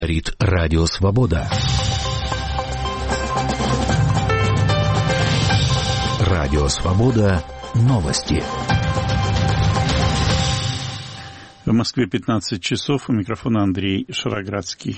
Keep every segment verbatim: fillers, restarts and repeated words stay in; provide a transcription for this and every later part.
Говорит Радио Свобода. Радио Свобода. Новости. В Москве пятнадцать часов. У микрофона Андрей Шароградский.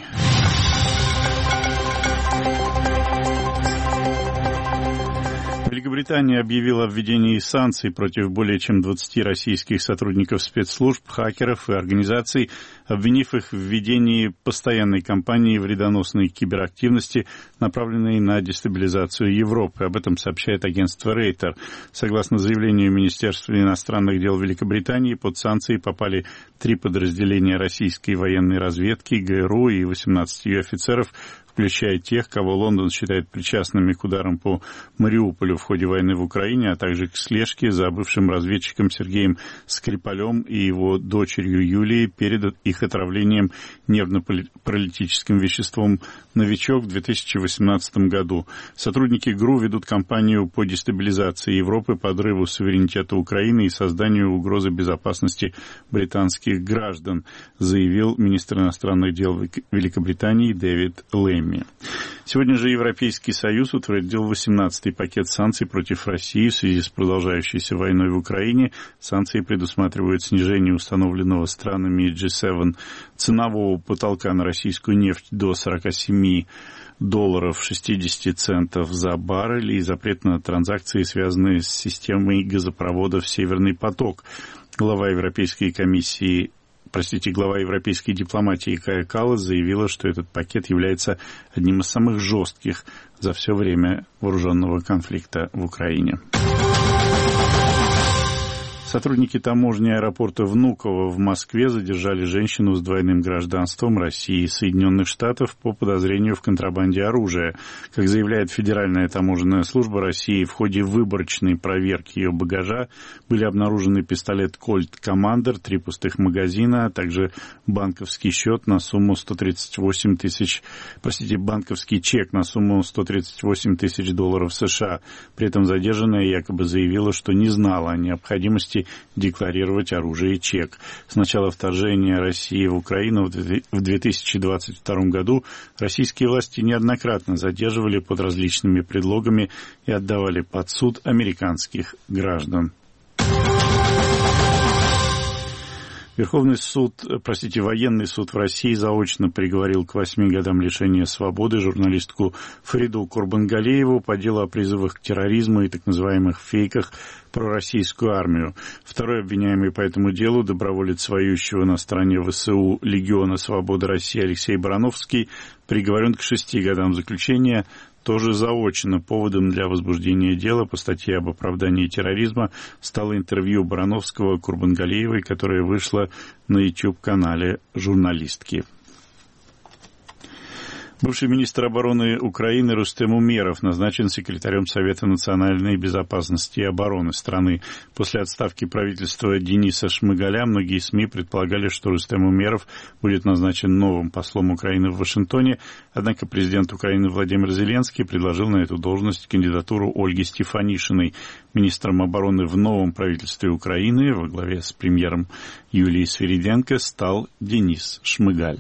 Великобритания объявила о введении санкций против более чем двадцати российских сотрудников спецслужб, хакеров и организаций, обвинив их в ведении постоянной кампании вредоносной киберактивности, направленной на дестабилизацию Европы. Об этом сообщает агентство Рейтер. Согласно заявлению Министерства иностранных дел Великобритании, под санкции попали три подразделения российской военной разведки, ГРУ и восемнадцать ее офицеров, включая тех, кого Лондон считает причастными к ударам по Мариуполю в ходе войны в Украине, а также к слежке за бывшим разведчиком Сергеем Скрипалем и его дочерью Юлией перед их отравлением нервно-паралитическим веществом «Новичок» в две тысячи восемнадцатом году. Сотрудники ГРУ ведут кампанию по дестабилизации Европы, подрыву суверенитета Украины и созданию угрозы безопасности британских граждан, заявил министр иностранных дел Великобритании Дэвид Лэмми. Сегодня же Европейский Союз утвердил восемнадцатый пакет санкций против России в связи с продолжающейся войной в Украине. Санкции предусматривают снижение установленного странами джи семь ценового потолка на российскую нефть до сорок семь долларов шестьдесят центов за баррель и запрет на транзакции, связанные с системой газопроводов «Северный поток». Глава Европейской комиссии Простите, глава европейской дипломатии Кая Каллас заявила, что этот пакет является одним из самых жестких за все время вооруженного конфликта в Украине. Сотрудники таможни аэропорта Внуково в Москве задержали женщину с двойным гражданством России и Соединенных Штатов по подозрению в контрабанде оружия. Как заявляет Федеральная таможенная служба России, в ходе выборочной проверки ее багажа были обнаружены пистолет Colt Commander, три пустых магазина, а также банковский счет на сумму сто тридцать восемь тысяч, простите, банковский чек на сумму сто тридцать восемь тысяч долларов США. При этом задержанная якобы заявила, что не знала о необходимости декларировать оружие и чек. С начала вторжения России в Украину в две тысячи двадцать втором году российские власти неоднократно задерживали под различными предлогами и отдавали под суд американских граждан. Верховный суд, простите, военный суд в России заочно приговорил к восьми годам лишения свободы журналистку Фариду Курбангалееву по делу о призывах к терроризму и так называемых фейках про российскую армию. Второй обвиняемый по этому делу, доброволец, воюющего на стороне ВСУ Легиона Свободы России Алексей Барановский, приговорен к шести годам заключения. Тоже заочно поводом для возбуждения дела по статье об оправдании терроризма стало интервью Барановского Курбангалеевой, которое вышло на YouTube-канале журналистки. Бывший министр обороны Украины Рустем Умеров назначен секретарем Совета национальной безопасности и обороны страны. После отставки правительства Дениса Шмыгаля многие СМИ предполагали, что Рустем Умеров будет назначен новым послом Украины в Вашингтоне, однако президент Украины Владимир Зеленский предложил на эту должность кандидатуру Ольги Стефанишиной. Министром обороны в новом правительстве Украины во главе с премьером Юлией Свириденко стал Денис Шмыгаль.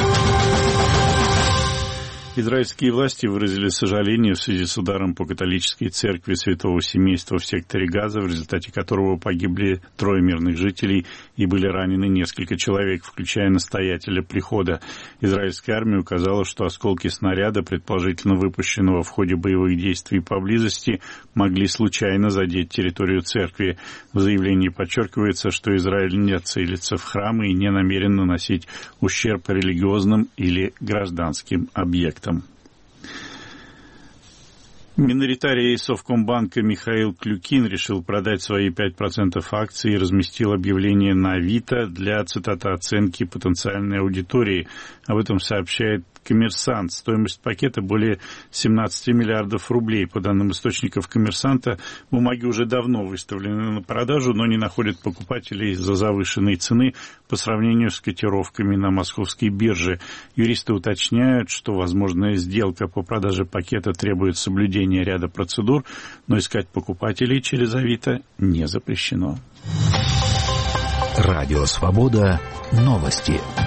Израильские власти выразили сожаление в связи с ударом по католической церкви Святого Семейства в секторе Газа, в результате которого погибли трое мирных жителей и были ранены несколько человек, включая настоятеля прихода. Израильская армия указала, что осколки снаряда, предположительно выпущенного в ходе боевых действий поблизости, могли случайно задеть территорию церкви. В заявлении подчеркивается, что Израиль не целится в храмы и не намерен наносить ущерб религиозным или гражданским объектам. Миноритарий Совкомбанка Михаил Клюкин решил продать свои пять процентов акций и разместил объявление на Авито для, цитата, оценки потенциальной аудитории. Об этом сообщает «Коммерсант». Стоимость пакета более семнадцать миллиардов рублей. По данным источников «Коммерсанта», бумаги уже давно выставлены на продажу, но не находят покупателей из-за завышенной цены по сравнению с котировками на московской бирже. Юристы уточняют, что возможная сделка по продаже пакета требует соблюдения ряда процедур, но искать покупателей через Авито не запрещено. Радио Свобода. Новости.